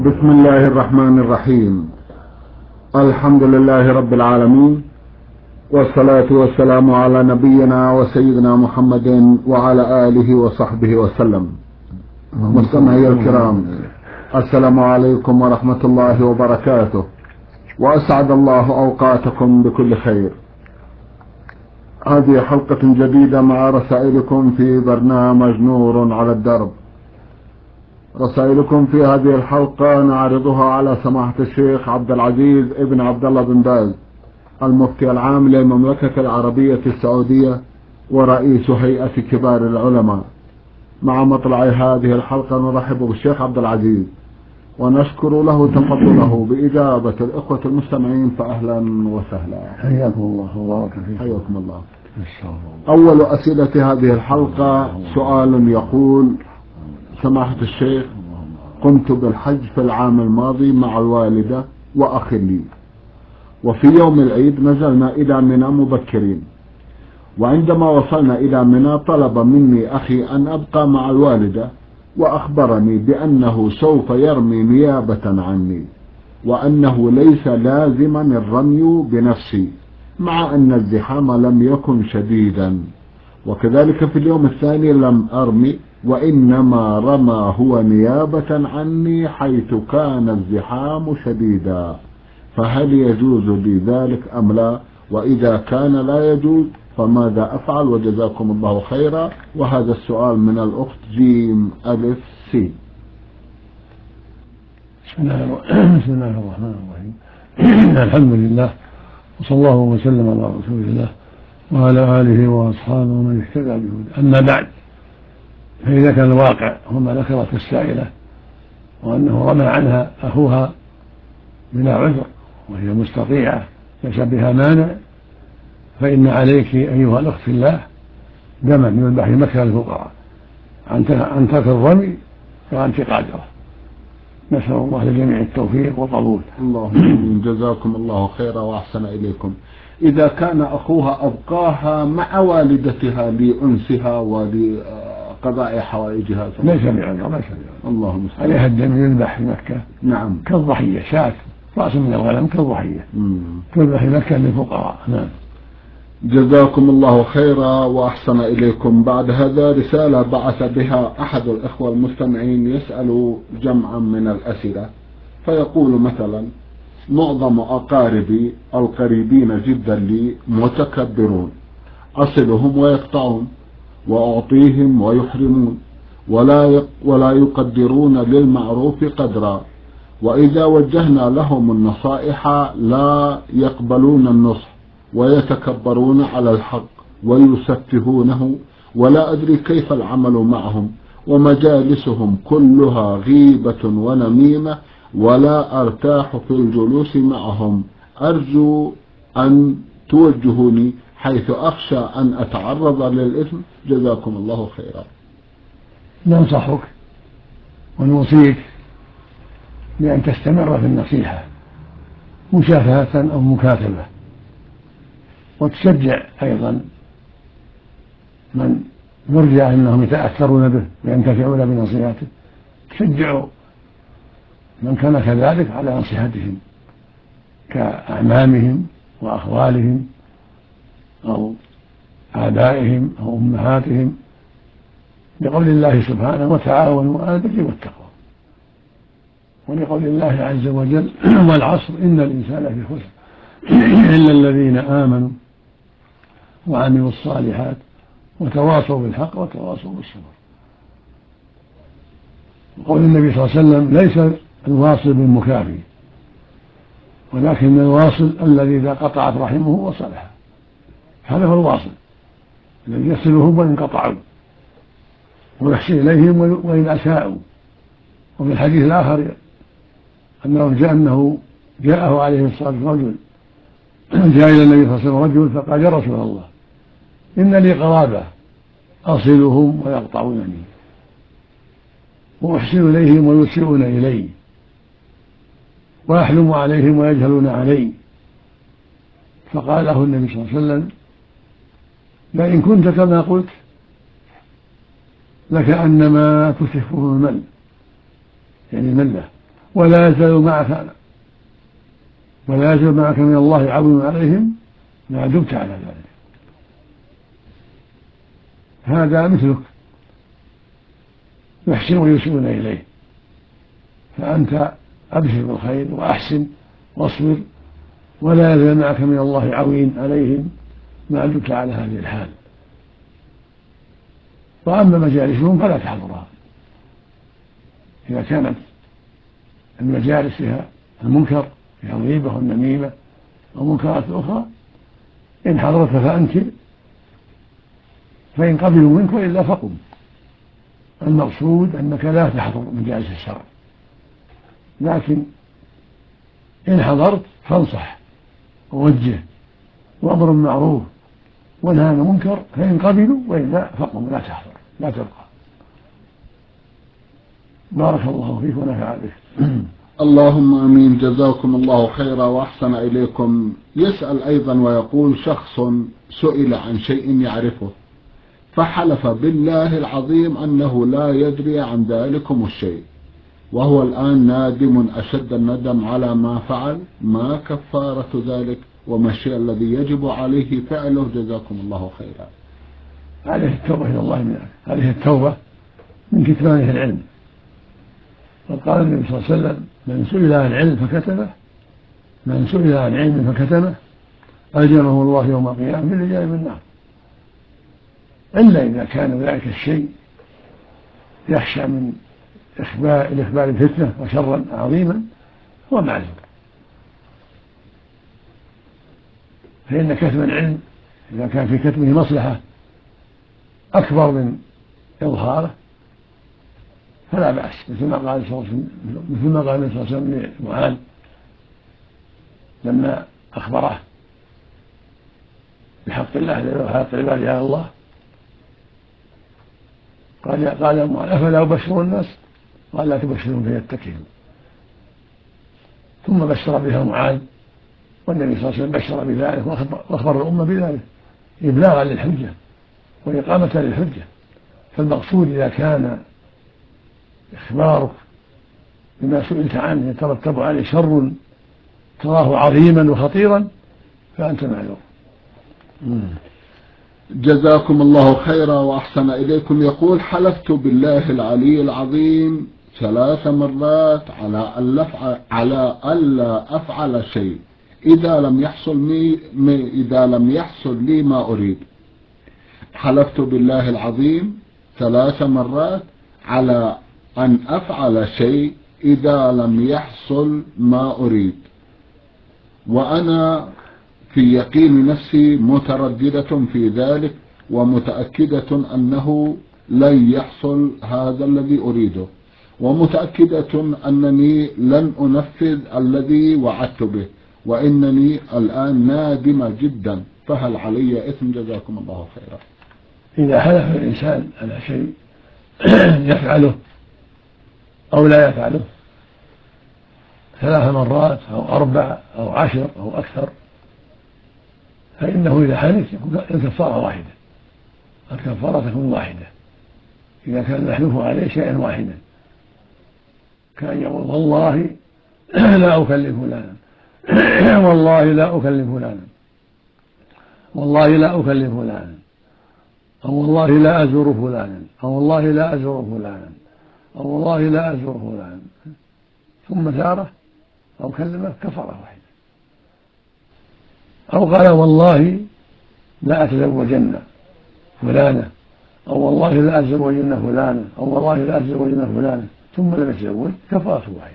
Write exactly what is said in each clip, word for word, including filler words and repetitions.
بسم الله الرحمن الرحيم. الحمد لله رب العالمين، والصلاة والسلام على نبينا وسيدنا محمد وعلى آله وصحبه وسلم. مستمعي الكرام، السلام عليكم ورحمة الله وبركاته، وأسعد الله أوقاتكم بكل خير. هذه حلقة جديدة مع رسائلكم في برنامج نور على الدرب. رسائلكم في هذه الحلقة نعرضها على سماحة الشيخ عبد العزيز ابن عبد الله بن باز، المفتي العام للمملكة العربية السعودية ورئيس هيئة كبار العلماء. مع مطلع هذه الحلقة نرحب بالشيخ عبد العزيز ونشكر له تفضله بإجابة الإخوة المستمعين، فأهلا وسهلا. حياكم الله وبارك فيكم. حياكم الله. أول أسئلة هذه الحلقة سؤال يقول: سماحة الشيخ، قمت بالحج في العام الماضي مع الوالدة وأخ لي، وفي يوم العيد نزلنا إلى منى مبكرين، وعندما وصلنا إلى منى طلب مني أخي أن أبقى مع الوالدة، وأخبرني بأنه سوف يرمي نيابة عني، وأنه ليس لازما الرمي بنفسي، مع أن الزحام لم يكن شديدا. وكذلك في اليوم الثاني لم أرمي، وإنما رمى هو نيابة عني حيث كان الزحام شديدا، فهل يجوز لي ذلك أم لا؟ وإذا كان لا يجوز فماذا أفعل؟ وجزاكم الله خيرا. وهذا السؤال من الأخت جيم ألف سي. بسم الله الرحمن الرحيم. الحمد لله، وصلى الله وسلم على رسول الله وعلى آله وأصحابه ومن اهتدى بهداه. أما بعد، فإذا كان الواقع هو ما ذكرت السائلة، وأنه رمى عنها أخوها بلا عذر وهي مستطيعة ليس بها مانع، فإن عليك أيها الأخت في الله دما يذبح في مكة للفقراء عن ترك الرمي وأنت قادرة. نسأل الله للجميع التوفيق والقبول. اللهم جزاكم الله خيرا وأحسن إليكم. إذا كان أخوها أبقاها مع والدتها لأنسها ولقضاء حوائجها ليس بعذر، ليس بعذر. اللهم عليها الدم يذبح في مكة. نعم، كالضحية، شاة رأس من الغنم كالضحية تذبح في مكة للفقراء. نعم. جزاكم الله خيرا وأحسن إليكم. بعد هذا رسالة بعث بها أحد الإخوة المستمعين يسأل جمعا من الأسئلة، فيقول مثلا: معظم أقاربي القريبين جدا لي متكبرون، أصلهم ويقطعون، وأعطيهم ويحرمون، ولا ولا يقدرون للمعروف قدرا، وإذا وجهنا لهم النصائح لا يقبلون النصح، ويتكبرون على الحق ويسفهونه، ولا أدري كيف العمل معهم، ومجالسهم كلها غيبة ونميمة، ولا أرتاح في الجلوس معهم. أرجو أن توجهوني حيث أخشى أن أتعرض للإثم، جزاكم الله خيرا. ننصحك ونوصيك بأن تستمر في النصيحة مشافهة أو مكاتبة، وتشجع أيضا من يرجى أنهم يتأثرون به وينتفعون بنصيحته، تشجع من كان كذلك على نصيحتهم كأعمامهم وأخوالهم أو آبائهم أو أمهاتهم، لقول الله سبحانه: وتعاونوا على البر والتقوى، ولقول الله عز وجل: والعصر إن الإنسان لفي خسر إلا الذين آمنوا وعملوا الصالحات وتواصوا بالحق وتواصوا بالصبر. وقول النبي صلى الله عليه وسلم: ليس الواصل بالمكافئ، ولكن الواصل الذي إذا قطعت رحمه وصلها. هذا هو الواصل الذي يصلهم وإن قطعوا، ويحسن إليهم وإن أساءوا. وفي الحديث الآخر أنه جاء أنه جاءه عليه الصلاة والسلام رجل جاء إلى النبي صلى الله عليه وسلم رجل فقال: يا رسول الله، إن لي قرابة أصلهم ويقطعونني، وأحسن إليهم ويسيئون إلي، وأحلم عليهم ويجهلون علي. فقال له النبي صلى الله عليه وسلم: لئن كنت كما قلت لكأنما تسفه المل، يعني الملة، ولا يزال معك ولا يزال معك من الله عون عليهم ما دمت على ذلك. هذا مثلك يحسن ويسيئون إليه، فأنت أبشر بالخير وأحسن واصبر، ولا يزال معك من الله عون عليهم ما دمت على هذه الحال. وأما مجالسهم فلا تحضرها، إذا كانت المجالس فيها المنكر، فيها الغيبة والنميمة ومنكرات أخرى، إن حضرت فأنكر، فإن قبلوا منك وإلا فقم. المقصود أنك لا تحضر مجالس الشر، لكن إن حضرت فانصح ووجه وأمر بالمعروف ونهى عن المنكر، فإن قبلوا وإلا فقم، لا تحضر لا تبقى. بارك الله فيك ونفع بك. اللهم امين. جزاكم الله خيرا واحسن اليكم. يسأل ايضا ويقول: شخص سئل عن شيء يعرفه فحلف بالله العظيم انه لا يدري عن ذلكم الشيء، وهو الان نادم اشد الندم على ما فعل، ما كفارة ذلك وما الشيء الذي يجب عليه فعله؟ جزاكم الله خيرا. عليه التوبة إلى الله من عليه التوبة من كتمانه العلم. وقال النبي صلى الله عليه وسلم: من سئل عن علم فكتمه من سئل عن علم فكتمه ألجمه الله يوم القيامة باللجام من النار، إلا إذا كان ذلك الشيء يخشى من إخبار الإخبار الفتنة وشرا عظيما هو معذور. فإن كتم العلم إذا كان في كتمه مصلحة أكبر من إظهاره فلا بأس، مثل ما قال مثل ما قال النبي صلى الله عليه وسلم لمعاذ لما أخبره بحق الله وحق العباد على الله، قال قال يا معاذ: أفلا أبشر الناس؟ قال: لا تبشرهم فيتكلوا. ثم بشر بها معاذ، والنبي صلى الله عليه وسلم بشر بذلك وأخبر الأمة بذلك إبلاغا للحجة وإقامة للحجة. فالمقصود إذا كان إخبارك بما سئلت عنه يترتب عليه شر تراه عظيما وخطيرا فأنت معذور. جزاكم الله خيرا وأحسن إليكم. يقول: حلفت بالله العلي العظيم ثلاث مرات على ألا على ألا أفعل شيء إذا لم يحصل مي إذا لم يحصل لي ما أريد. حلفت بالله العظيم ثلاث مرات على أن أفعل شيء إذا لم يحصل ما أريد، وأنا في يقين نفسي مترددة في ذلك ومتأكدة أنه لن يحصل هذا الذي أريده، ومتأكدة أنني لن أنفذ الذي وعدت به، وإنني الآن نادمة جدا، فهل علي إثم؟ جزاكم الله خيرا. إذا حلف الإنسان على شيء يفعله أو لا يفعله ثلاث مرات أو أربع أو عشر أو أكثر، فإنه إذا حلف يكون الكفارة واحدة، الكفارة تكون واحدة إذا كان يحلف عليه شيئا واحدا، كان يقول: والله لا أكلف فلانا والله لا أكلف فلانا والله لا أكلف فلانا أو والله لا أزور فلانا أو والله لا أزور فلانا أو والله لا أزور فلانا، ثم زاره أو كلمه كفارة واحدة. أو قال: والله لا أتزوجن فلانة أو والله لا أتزوجن فلانة أو والله لا أتزوجن فلانة، ثم لم يتزوج، كفارة واحدة.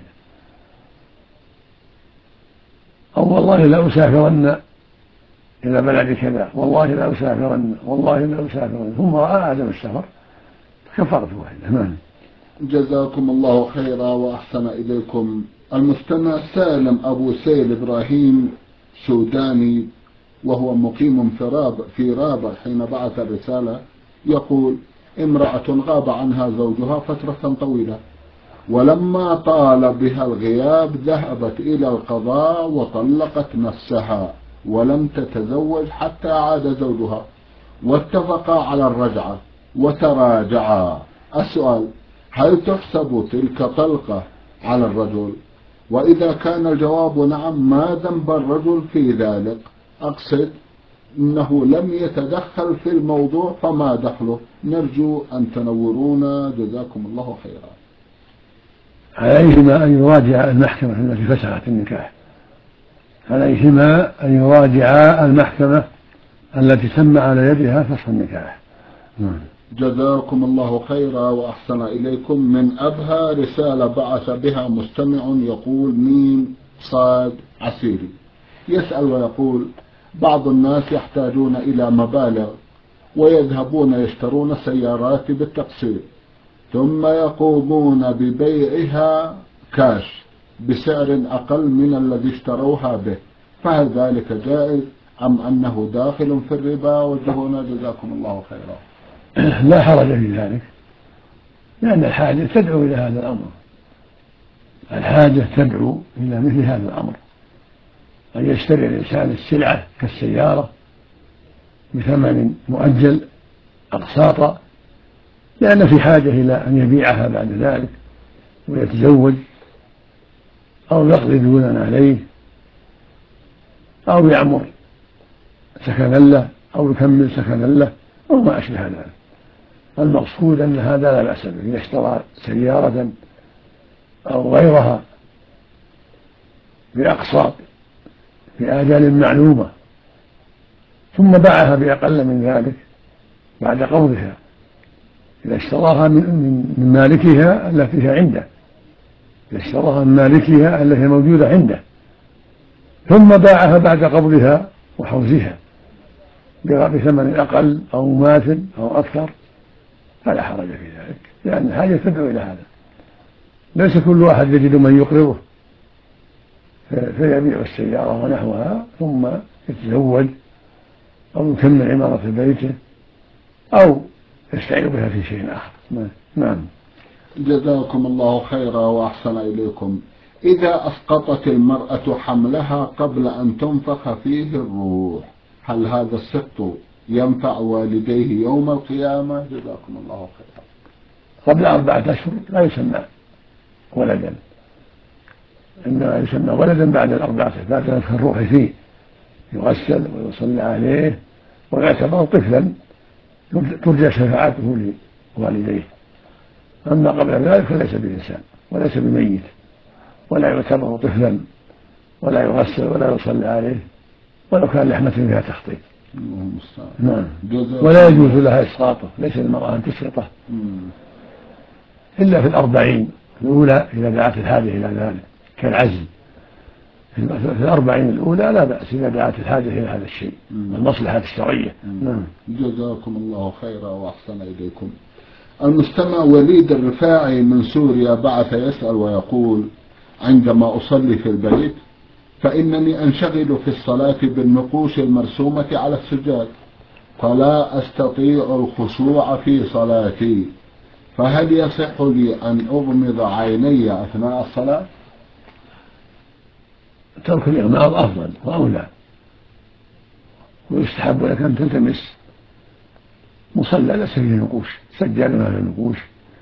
أو والله لا أسافرن إلى بلد كذا والله لا أسافرن والله لا أسافرن، ثم رأى عدم السفر، كفارة واحدة. جزاكم الله خيرا وأحسن إليكم. المستمع سالم أبو سيل إبراهيم سوداني وهو مقيم في رابغ في رابغ حين بعث الرسالة يقول: امرأة غاب عنها زوجها فترة طويلة، ولما طال بها الغياب ذهبت إلى القضاء وطلقت نفسها ولم تتزوج حتى عاد زوجها، واتفقا على الرجعة وتراجعا. السؤال: هل تحسب تلك طلقة على الرجل وإذا كان الجواب نعم ما ذنب الرجل في ذلك؟ أقصد إنه لم يتدخل في الموضوع فما دخله؟ نرجو أن تنورونا جزاكم الله خيرا. عليهما أن يراجع المحكمة التي فسخت النكاح، عليهما أن يراجعا المحكمة التي تم على يدها فسخ النكاح. جزاكم الله خيرا وأحسن إليكم. من أبها رسالة بعث بها مستمع يقول ميم صاد عسيري، يسأل ويقول: بعض الناس يحتاجون إلى مبالغ ويذهبون يشترون سيارات بالتقسيط ثم يقومون ببيعها كاش بسعر أقل من الذي اشتروها به، فهل ذلك جائز أم أنه داخل في الربا؟ وجهونا جزاكم الله خيرا. لا حرج في ذلك، لأن الحاجة تدعو إلى هذا الأمر، الحاجة تدعو إلى مثل هذا الأمر، أن يشتري الإنسان السلعة كالسيارة بثمن مؤجل أقساطا، لأن في حاجة إلى أن يبيعها بعد ذلك ويتزوج أو يقضي ديونا عليه أو يعمر سكنا له أو يكمل سكنا له أو ما أشبه ذلك. المقصود أن هذا لا بأس به، إذا اشترى سيارة أو غيرها بأقساط في آجال معلومة ثم باعها بأقل من ذلك بعد قبضها، إذا اشتراها من مالكها التي هي عنده، إذا اشتراها من مالكها التي هي موجودة عنده ثم باعها بعد قبضها وحوزها بثمن أقل أو ماثل أو أكثر فلا حرج في ذلك، لأن الحاجة تدعو إلى هذا. ليس كل واحد يجد من يقرضه فيبيع السيارة ونحوها ثم يتزوج أو يكمل عمارة بيته أو يستعين بها في شيء آخر. نعم. جزاكم الله خيرا وأحسن إليكم. إذا أسقطت المرأة حملها قبل أن تنفخ فيه الروح، هل هذا السقط ينفع والديه يوم القيامة؟ جزاكم الله خيرا. قبل أربعة أشهر لا يسمى ولدا، إنما يسمى ولدا بعد الأربعة، بعد نفخ الروح فيه يغسل ويصلى عليه ويعتبر طفلا ترجى شفاعته لوالديه. أما قبل ذلك فليس بإنسان وليس بميت ولا يعتبر طفلا ولا يغسل ولا يصلى عليه ولو كان لحمة فيها تخطيط. نعم. ولا يجوز لها إسقاطه، ليس للمرأة أن تسقطه إلا في الأربعين الأولى إذا دعت الحاجة إلى ذلك كالعزل. في الأربعين الأولى لا بأس إذا دعت الحاجة إلى هذا الشيء، المصلحة الشرعية. نعم. جزاكم الله خيرا وأحسن إليكم. المستمع وليد الرفاعي من سوريا بعث يسأل ويقول: عندما أصلي في البيت فإنني أنشغل في الصلاة بالنقوش المرسومة على السجاد فلا أستطيع الخشوع في صلاتي، فهل يصح لي أن أغمض عيني أثناء الصلاة؟ ترك الإغماض أفضل وأولى، ويستحب لك أن تلتمس مصلى ليس فيه نقوش، سجاد ما فيه نقوش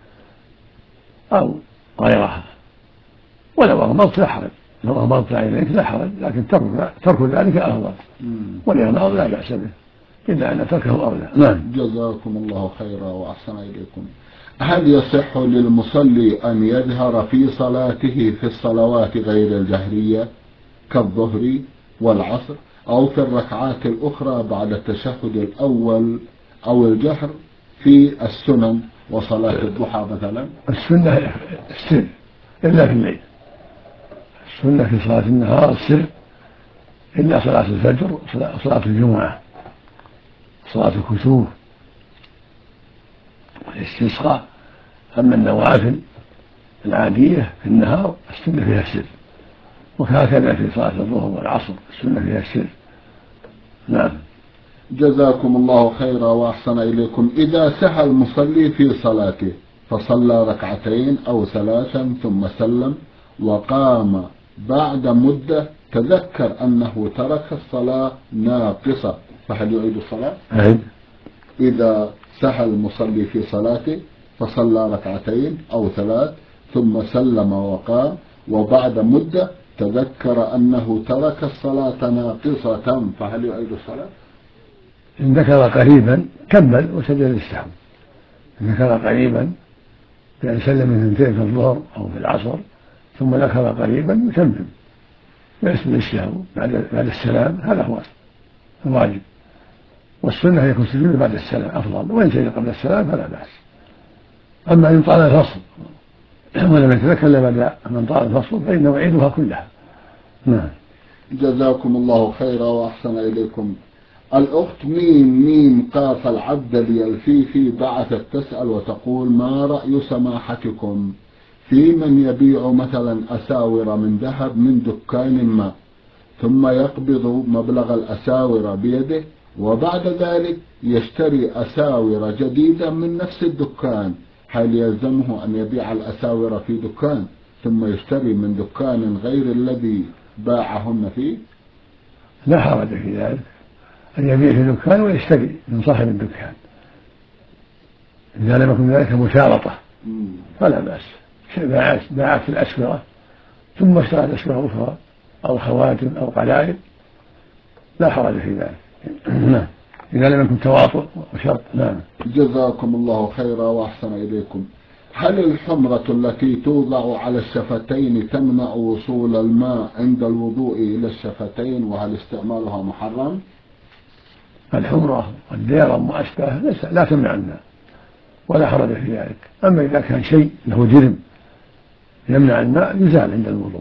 أو غيرها، ولو أغمضت لا حرج، لو أغمضت عينيك لا حرج، لكن ترك, ترك ذلك أفضل، والإغماض لا بأس به إلا أن تركه أولى. نعم. جزاكم الله خيرا وأحسن إليكم. هل يصح للمصلي أن يجهر في صلاته في الصلوات غير الجهرية كالظهر والعصر أو في الركعات الأخرى بعد التشهد الأول أو الجهر في السنن وصلاة الضحى مثلا؟ السنة السر إلا في الليل، السنة في صلاة النهار السر إلا صلاة الفجر وصلاة الجمعة، صلاة الكسوف والاستسقاء. أما النوافل العادية في النهار السنة فيها السر، وهكذا في صلاة الظهر والعصر السنة فيها السر. نعم. جزاكم الله خيرا وأحسن إليكم. إذا سهى المصلي في صلاته فصلى ركعتين أو ثلاثا ثم سلم وقام بعد مدة تذكر أنه ترك الصلاة ناقصة، فهل يعيد الصلاة؟ أعيد. إذا سهى المصلي في صلاته فصلى ركعتين أو ثلاث ثم سلم وقام وبعد مدة تذكر أنه ترك الصلاة ناقصة، فهل يعيد الصلاة؟ إن ذكر قريبا كمل وسجد للسهو. إن ذكر قريبا بأن سلم من اثنتين في الظهر أو في العصر ثم ذكر قريبا يتمم ويسجد للسهو بعد بعد السلام، هذا هو الواجب. والسنة هي يكون سجود بعد السلام أفضل، وإن سجد قبل السلام فلا بأس. أما إن طال الفصل ولم يتذكر إلا بعد من طال الفصل فإنه يعيدها كلها. نعم. جزاكم الله خيرا وأحسن إليكم. الأخت ميم ميم قاف العبد اليلفيفي بعثت تسأل وتقول: ما رأي سماحتكم في من يبيع مثلا أساور من ذهب من دكان ما ثم يقبض مبلغ الأساور بيده وبعد ذلك يشتري أساور جديدة من نفس الدكان، هل يلزمه أن يبيع الأساور في دكان ثم يشتري من دكان غير الذي باعهن فيه؟ لا حرج في ذلك، أن يبيع في دكان ويشتري من صاحب الدكان إذا لم يكن ذلك مشارطة فلا بأس. باعت في الأسورة ثم اشترت أسورة أخرى أو خواتم أو قلائد لا حرج في ذلك. نعم، إذا لم يكن تواطؤ وشرط. نعم. جزاكم الله خيرا وأحسن إليكم. هل الحمرة التي توضع على الشفتين تمنع وصول الماء عند الوضوء إلى الشفتين، وهل استعمالها محرم؟ الحمرة والديرم وأشباه لا تمنع الماء ولا حرج في ذلك. أما إذا كان شيء له جرم يمنع الماء يزال عند الوضوء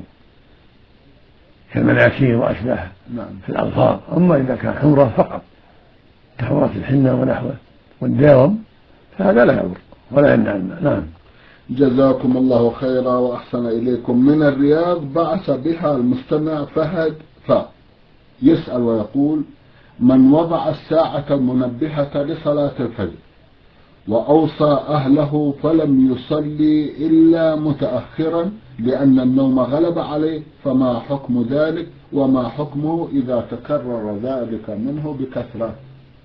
كالمناكير وأشباه في الأظفار. أما إذا كان حمرة فقط كحمرة الحنة ونحوه والديرم فهذا لا يضر ولا يمنع الماء. نعم. جزاكم الله خيرا وأحسن إليكم. من الرياض بعث بها المستمع فهد ف يسأل ويقول: من وضع الساعة المنبهة لصلاة الفجر وأوصى أهله فلم يصلي إلا متأخرا لأن النوم غلب عليه، فما حكم ذلك وما حكمه إذا تكرر ذلك منه بكثرة؟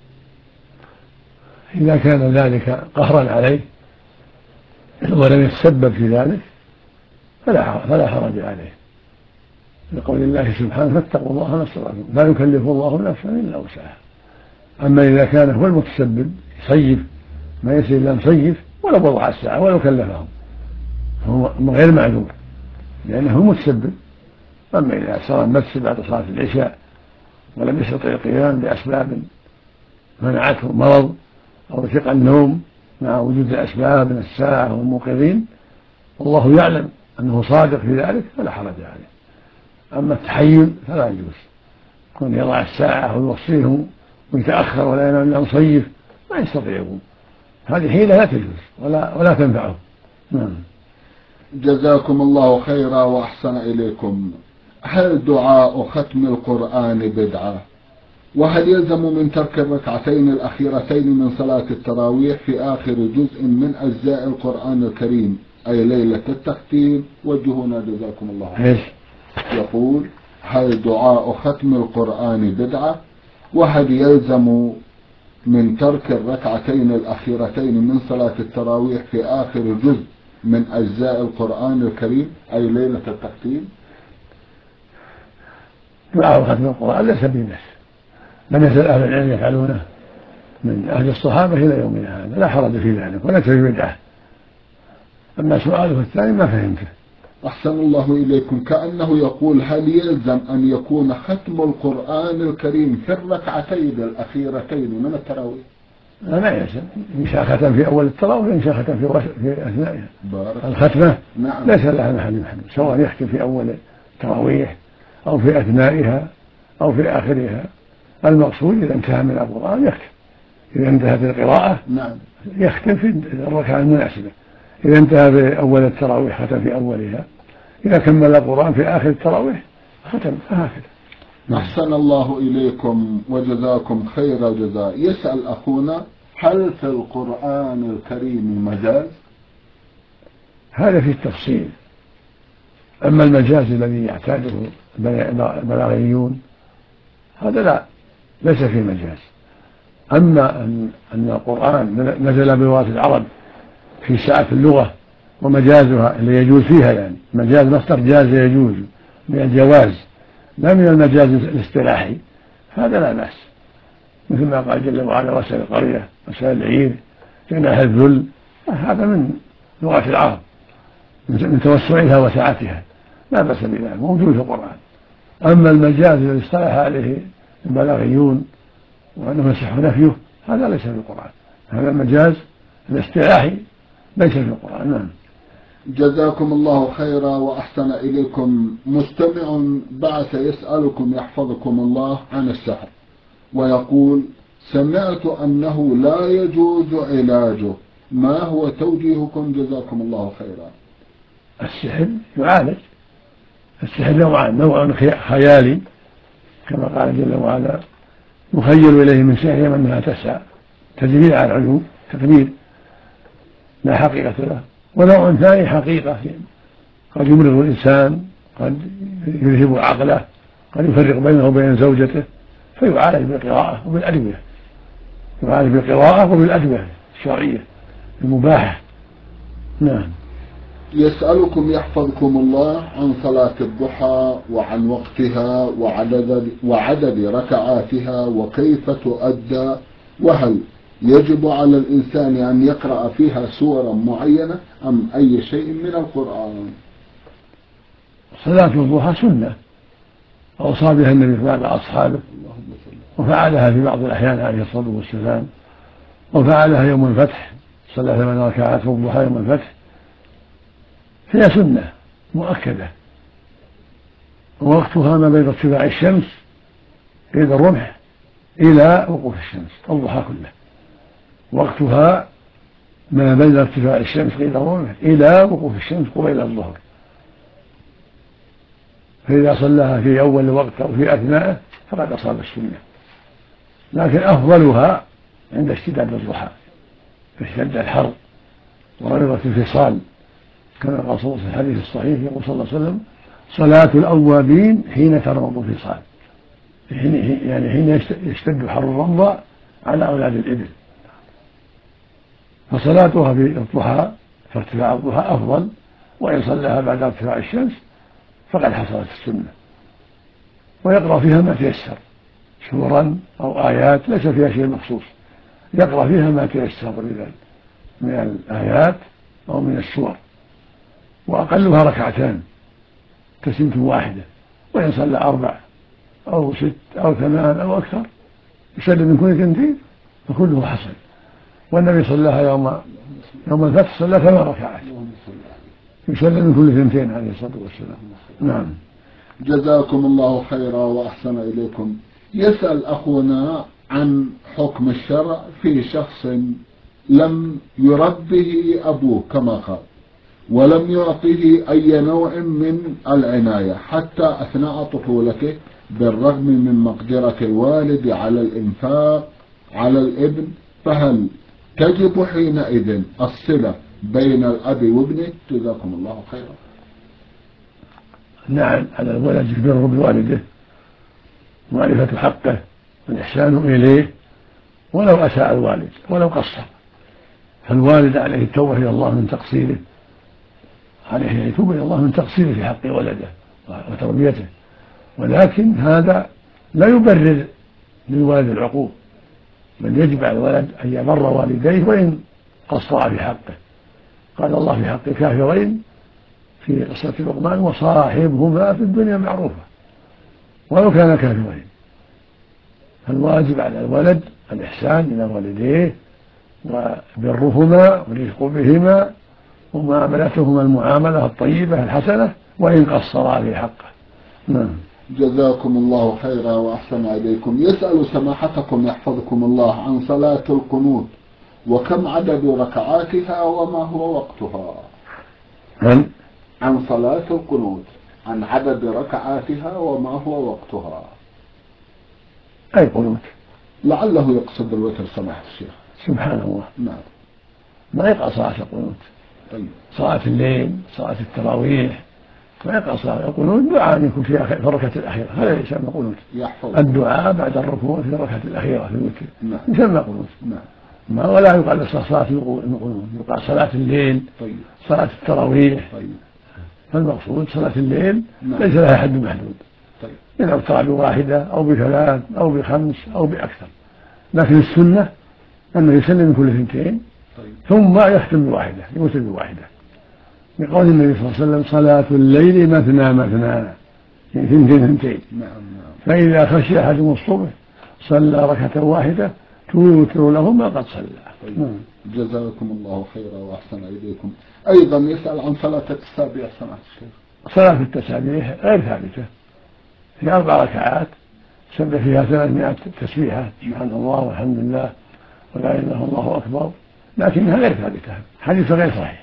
إذا كان ذلك قهرا عليه ولم يتسبب في ذلك فلا فلا حرج عليه، لقول الله سبحانه: فاتقوا الله ما استطعتم لا يكلف الله نفسا إلا وسعها. أما إذا كان هو المتسبب يصيف ما يصير إلا مصيف ولو وضع الساعة ولو كلفهم فهو غير معذور لأنه هو متسبب. أما إذا صار النفس بعد صلاة العشاء ولم يستطع القيام بأسباب منعته مرض أو ثقل النوم مع وجود الأسباب من الساعة والموقظين والله يعلم أنه صادق في ذلك فلا حرج عليه. أما التحيل فلا يجوز، كون يضع الساعة ويوصيه ويتأخر ولا ينام إلا مصيف ما يستطيع يقوم، هذه حيلة لا تجوز ولا ولا تنفعه. نعم. جزاكم الله خيرا وأحسن إليكم. هل دعاء ختم القرآن بدعة؟ وهل يلزم من ترك الركعتين الأخيرتين من صلاة التراويح في آخر جزء من أجزاء القرآن الكريم أي ليلة التختيم؟ وجهنا جزاكم الله خيرا. يقول: هل دعاء ختم القرآن بدعة؟ وهل يلزم من ترك الركعتين الأخيرتين من صلاة التراويح في آخر جزء من أجزاء القرآن الكريم أي ليلة التختيم؟ دعاء ختم القرآن ليس بنفس، لم يزل أهل العلم يفعلونه من أهل الصحابة إلى يومنا هذا، لا حرج في ذلك ولا تجوز بدعة. أما سؤاله الثاني ما فهمته. أحسن الله إليكم. كأنه يقول: هل يلزم أن يكون ختم القرآن الكريم في الركعتين الأخيرتين من التراويح؟ لا يلزم، إن شاء ختم في أول التراويح وإن شاء ختم في, في أثنائها. الختمة نعم. ليس لها محل محل، سواء يختم في أول التراويح أو في أثنائها أو في آخرها. المقصود إذا انتهى من القرآن يختم، إذا انتهت القراءة نعم يختم في الركعة المناسبة، إذا انتهى بأول التراويح ختم في أولها، إذا كمل القرآن في آخر التراويح ختم، فهكذا. أحسن الله إليكم وجزاكم خير الجزاء. يسأل أخونا: هل في القرآن الكريم مجاز؟ هذا في التفصيل. أما المجاز الذي يعتاده البلاغيون هذا لا ليس في مجاز. أما أن, أن القرآن نزل بلغة العرب في سعة اللغة ومجازها اللي يجوز فيها، يعني مجاز مصدر جاز يجوز من الجواز لا من المجاز الاصطلاحي، هذا لا بأس، مثل ما قال جل وعلا وسائل القرية وسائل العير جناح الذل، هذا من لغة العرب من توسعها وسعتها، لا بأس بذلك، موجود في القرآن. أما المجاز الذي اصطلح عليه البلاغيون وأنه يصح نفيه هذا ليس في القرآن، هذا المجاز الاصطلاحي ليس في القرآن. نعم. جزاكم الله خيرا وأحسن إليكم. مستمع بعث يسألكم يحفظكم الله عن السحر، ويقول: سمعت أنه لا يجوز علاجه، ما هو توجيهكم جزاكم الله خيرا؟ السحر يعالج، السحر نوعان، نوع خيالي كما قال جل وعلا: يخيل إليه من سحرهم أنها تسعى، تدبير على العلوم، تكبير لا حقيقة له. ونوع ثاني حقيقة، قد يمرض الإنسان، قد يذهب عقله، قد يفرق بينه وبين زوجته، فيعالج بالقراءة وبالأدوية، يعالج بالقراءة وبالأدوية الشرعية المباحة. نعم. يسألكم يحفظكم الله عن صلاة الضحى وعن وقتها وعدد, وعدد ركعاتها وكيف تؤدى، وهل يجب على الإنسان أن يقرأ فيها سورة معينة أم أي شيء من القرآن؟ صلاة الضحى سنة أوصى بها النبي صلى الله عليه أصحابه، وفعلها في بعض الأحيان عليه الصلاة والسلام، وفعلها يوم الفتح، صلى ثمان ركعات في الضحى يوم الفتح، هي سنة مؤكدة. ووقتها ما بين ارتفاع الشمس قيد الرمح إلى وقوف الشمس، الضحى كله وقتها ما بين ارتفاع الشمس قيد الرمح إلى وقوف الشمس قبيل الظهر، فإذا صلاها في أول الوقت أو في أثناءه فقد أصاب السنة. لكن أفضلها عند اشتداد الضحى، فاشتد الحر ورغبة الفصال، كما قال صلى الله عليه وسلم في الحديث الصحيح، يقول صلى الله عليه وسلم: صلاة الأوابين حين ترمض الفصال، يعني حين يشتد حر الرمضاء على أولاد الإبل، فصلاتها في الضحى في ارتفاع الضحى أفضل، وإن صلاها بعد ارتفاع الشمس فقد حصلت السنة. ويقرأ فيها ما تيسر، سورا أو آيات ليس فيها شيء مخصوص، يقرأ فيها ما تيسر من الآيات أو من السور، وأقلها ركعتان تسليمة واحدة، وإن صلى أربع أو ست أو ثمان أو أكثر يسلم من كل اثنتين فكله حسن. والنبي صلىها يوم يوم الفتح صلى ثمان ركعات يسلم من كل اثنتين عليه الصلاة والسلام. نعم. جزاكم الله خيرا وأحسن إليكم. يسأل أخونا عن حكم الشرع في شخص لم يربه أبوه كما قال، ولم يعطيه أي نوع من العناية حتى أثناء طفولته، بالرغم من مقدرة الوالد على الإنفاق على الابن، فهل تجب حينئذ الصلة بين الأب وابنه؟ جزاكم الله خيرا. نعم، على الولد يبر بوالده، معرفة حقه والإحسان إليه ولو أساء الوالد ولو قصر، فالوالد عليه التوبة إلى الله من تقصيره، عليه أن يتوب إلى الله من تقصيره في حق ولده وتربيته، ولكن هذا لا يبرر للوالد العقوق، بل يجب على الولد أن يبر والديه وإن قصر في حقه. قال الله في حق الكافرين في قصة لقمان: وصاحبهما في الدنيا معروفة، ولو كان كافرين. فالواجب على الولد الإحسان إلى والديه وبرهما والرفق بهما ومعاملتهما المعاملة الطيبة الحسنة وإن قصرا في حقه. نعم. جزاكم الله خيرا وأحسن إليكم. يسأل سماحتكم يحفظكم الله عن صلاة القنوت، وكم عدد ركعاتها وما هو وقتها؟ عن عن صلاة القنوت، عن عدد ركعاتها وما هو وقتها. أي قنوت؟ لعله يقصد الوتر سماحة الشيخ. سبحان الله. نعم. ما يقع صلاة القنوت. طيب. صلاة الليل، صلاة التراويح، ما يقع صلاة القنوت. دعاء يكون في الركعة الأخيرة، هذا يسمى قنوت. الدعاء بعد الركوع في الركعة الأخيرة في الوتر. نعم. يسمى قنوت. نعم. ما ولا يقال صلاة القنوت، يقال صلاة الليل، طيب. صلاة التراويح. طيب. فالمقصود صلاة الليل نعم. ليس لها حد محدود، طيب. إن أوتر بواحدة أو بثلاث أو بخمس أو بأكثر، لكن السنة أنه يسلم من كل اثنتين. طيب. ثم يختم بواحدة، يوتر بواحدة، لقول النبي صلى الله عليه وسلم: صلاة الليل مثنى مثنى، يعني ثنتين ثنتين. نعم نعم. فإذا خشي أحدهم الصبح صلى ركعة واحدة توتر له ما قد صلى. طيب. نعم. جزاكم الله خيرا وأحسن إليكم. أيضا يسأل عن صلاة التسابيح سماحة الشيخ. صلاة التسابيح غير ثابتة، في أربع ركعات سبح فيها ثلاثمائة تسبيحة، سبحان الله والحمد لله ولا إله إلا الله أكبر، لكنها غير ثابتة، حديث غير صحيح.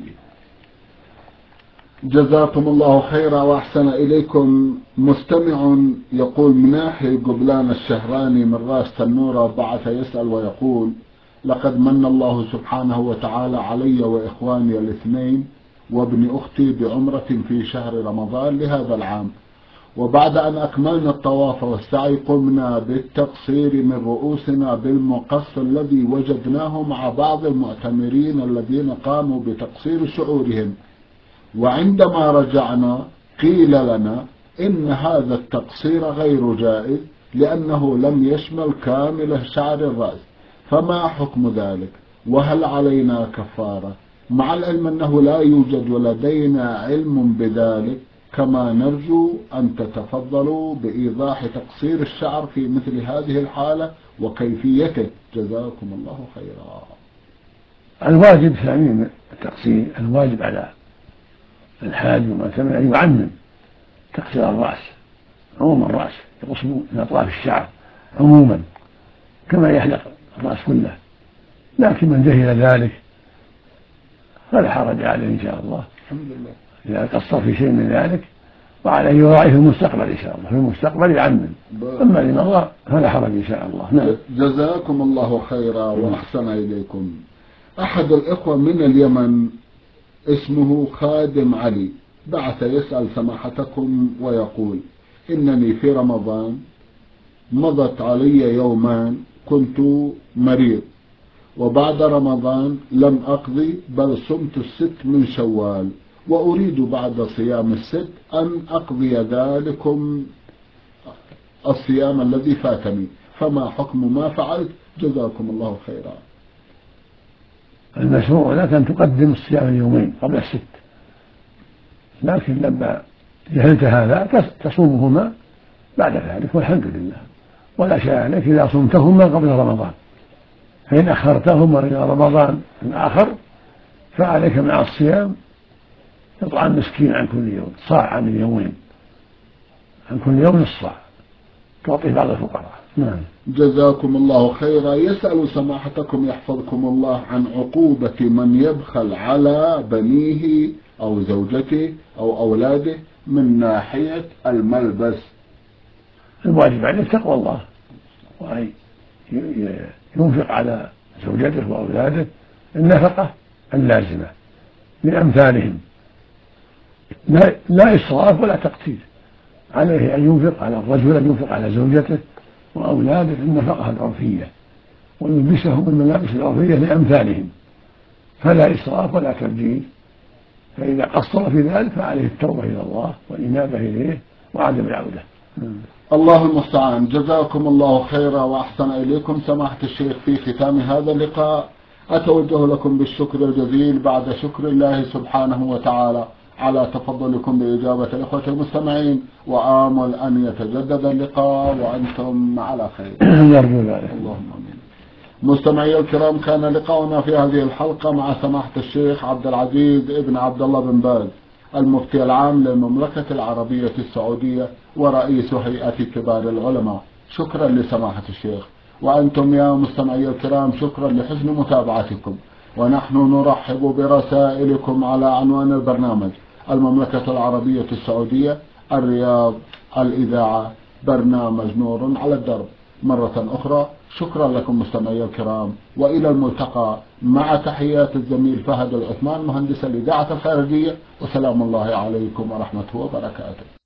جزاكم الله خيرا وأحسن إليكم. مستمع يقول: مناحي قبلان الشهراني من راس تنورة بعث يسأل ويقول: لقد من الله سبحانه وتعالى علي وإخواني الاثنين وابن أختي بعمرة في شهر رمضان لهذا العام، وبعد أن أكملنا الطواف والسعي قمنا بالتقصير من رؤوسنا بالمقص الذي وجدناه مع بعض المعتمرين الذين قاموا بتقصير شعورهم، وعندما رجعنا قيل لنا إن هذا التقصير غير جائز لأنه لم يشمل كامل شعر الرأس، فما حكم ذلك؟ وهل علينا كفارة؟ مع العلم أنه لا يوجد لدينا علم بذلك، كما نرجو أن تتفضلوا بإيضاح تقصير الشعر في مثل هذه الحالة وكيفيته، جزاكم الله خيرا. الواجب ثانيا التقصير، الواجب على الحاج والمعتمر أن يعمم تقصير الرأس، عموم الرأس، يقص من أطراف الشعر عموما كما يحلق الرأس كله، لكن من جهل ذلك فلا حرج عليه إن شاء الله، الحمد لله، إذا قصر في شيء من ذلك، وعليه يراعي في المستقبل إن شاء الله، في المستقبل يعمم، أما لمضى فلا حرج إن شاء الله. نعم. جزاكم الله خيرا وأحسن إليكم. أحد الإخوة من اليمن اسمه خادم علي بعث يسأل سماحتكم ويقول: إنني في رمضان مضت علي يومان كنت مريض، وبعد رمضان لم أقضي بل صمت الست من شوال، وأريد بعد صيام الست أن أقضي ذلكم الصيام الذي فاتني، فما حكم ما فعلت؟ جزاكم الله خيرا. المشروع لك أن تقدم الصيام اليومين قبل الست، لكن لما جهلت هذا تصومهما بعد ذلك والحمد لله، ولا شيء عليك إذا صمتهما قبل رمضان، فإن أخرتهما إلى رمضان الآخر فعليك مع الصيام تطعم مسكين عن كل يوم، صاع عن اليومين، عن كل يوم الصاع تعطيه بعض الفقراء. نعم. جزاكم الله خيرا. يسأل سماحتكم يحفظكم الله عن عقوبة من يبخل على بنيه أو زوجته أو أولاده من ناحية الملبس. الواجب عليه تقوى الله، وأن ينفق على زوجته وأولاده النفقة اللازمة لأمثالهم، لا إسراف ولا تقتير، عليه أن ينفق على الرجل، أن ينفق على زوجته وأولاده النفقة العرفية، ويلبسهم الملابس العرفية لأمثالهم، فلا إسراف ولا تبذير، فإذا قصر في ذلك فعليه التوبة إلى الله والإنابة إليه وعدم العودة. الله المستعان. جزاكم الله خيرا وأحسن إليكم. سماحة الشيخ، في ختام هذا اللقاء أتوجه لكم بالشكر الجزيل بعد شكر الله سبحانه وتعالى على تفضلكم بإجابة الإخوة المستمعين، وآمل أن يتجدد اللقاء وأنتم على خير. نرجو ذلك. اللهم آمين. مستمعي الكرام، كان لقاؤنا في هذه الحلقة مع سماحة الشيخ عبد العزيز ابن عبد الله بن باز، المفتي العام للمملكة العربية السعودية ورئيس هيئة كبار العلماء. شكرا لسماحة الشيخ. وأنتم يا مستمعي الكرام شكرا لحسن متابعتكم، ونحن نرحب برسائلكم على عنوان البرنامج: المملكة العربية السعودية، الرياض، الإذاعة، برنامج نور على الدرب. مرة أخرى شكرا لكم مستمعي الكرام، وإلى الملتقى، مع تحيات الزميل فهد العثمان مهندس الإذاعة الخارجية، وسلام الله عليكم ورحمته وبركاته.